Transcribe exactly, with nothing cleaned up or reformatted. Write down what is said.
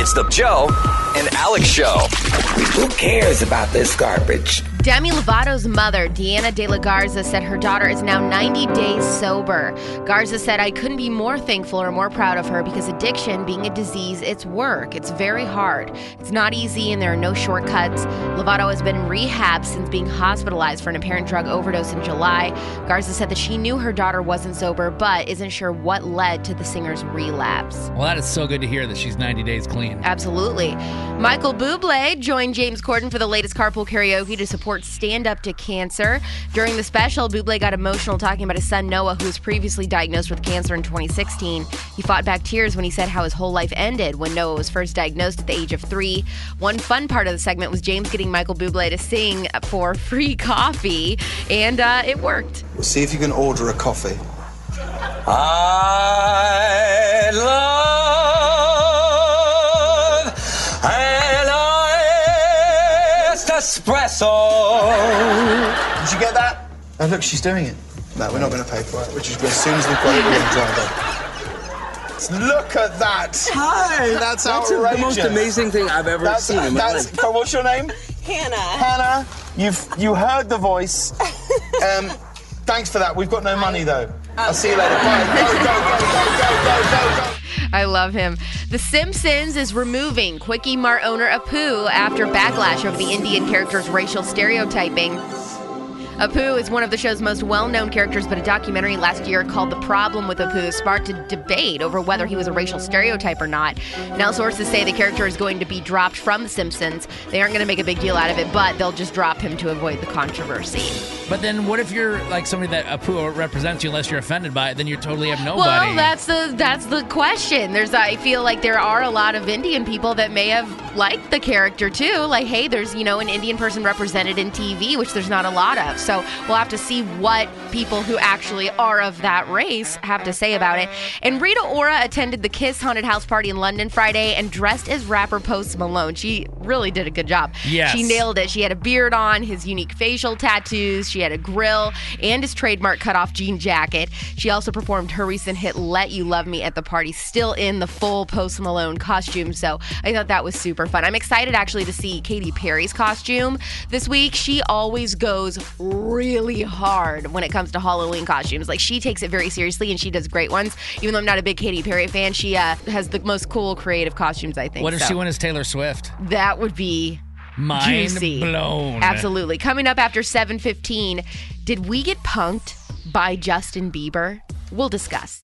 It's the Joe and Alex Show. Who cares about this garbage? Demi Lovato's mother, Deanna De La Garza, said her daughter is now ninety days sober. Garza said, I couldn't be more thankful or more proud of her because addiction, being a disease, it's work. It's very hard. It's not easy and there are no shortcuts. Lovato has been in rehab since being hospitalized for an apparent drug overdose in July. Garza said that she knew her daughter wasn't sober, but isn't sure what led to the singer's relapse. Well, that is so good to hear that she's ninety days clean. Absolutely. Michael Bublé joined James Corden for the latest Carpool Karaoke to support Stand Up to Cancer. During the special, Bublé got emotional talking about his son Noah, who was previously diagnosed with cancer in twenty sixteen. He fought back tears when he said how his whole life ended when Noah was first diagnosed at the age of three. One fun part of the segment was James getting Michael Bublé to sing for free coffee, and uh, it worked. See if you can order a coffee. I love an iced espresso. Did you get that? Oh, look, she's doing it. No, we're not going to pay for it, which is as soon as we've got it, we're going to drive it. Look at that! Hi! That's That's outrageous. the most amazing thing I've ever That's, seen in my that's, life. What's your name? Hannah. Hannah, you've you heard the voice. Um, thanks for that. We've got no money though. I'll see you later. Bye. Go, go, go, go, go, go, go, go. I love him. The Simpsons is removing Quickie Mart owner Apu after backlash over the Indian character's racial stereotyping. Apu is one of the show's most well-known characters, but a documentary last year called The Problem with Apu sparked a debate over whether he was a racial stereotype or not. Now sources say the character is going to be dropped from The Simpsons. They aren't going to make a big deal out of it, but they'll just drop him to avoid the controversy. But then what if you're like somebody that Apu represents you, unless you're offended by it, then you totally have nobody. Well, that's the that's the question. There's I feel like there are a lot of Indian people that may have liked the character too. Like, hey, there's, you know, an Indian person represented in T V, which there's not a lot of. So we'll have to see what people who actually are of that race have to say about it. And Rita Ora attended the Kiss Haunted House party in London Friday and dressed as rapper Post Malone. She really did a good job. Yes. She nailed it. She had a beard on, his unique facial tattoos, she had a grill, and his trademark cutoff jean jacket. She also performed her recent hit Let You Love Me at the party, still in the full Post Malone costume. So I thought that was super fun. I'm excited actually to see Katy Perry's costume this week. She always goes really hard when it comes to Halloween costumes. Like, she takes it very seriously and she does great ones. Even though I'm not a big Katy Perry fan, she uh, has the most cool creative costumes, I think. What if so. she went as Taylor Swift? That would be Mind juicy. blown. Absolutely. Coming up after seven fifteen, did we get punked by Justin Bieber? We'll discuss.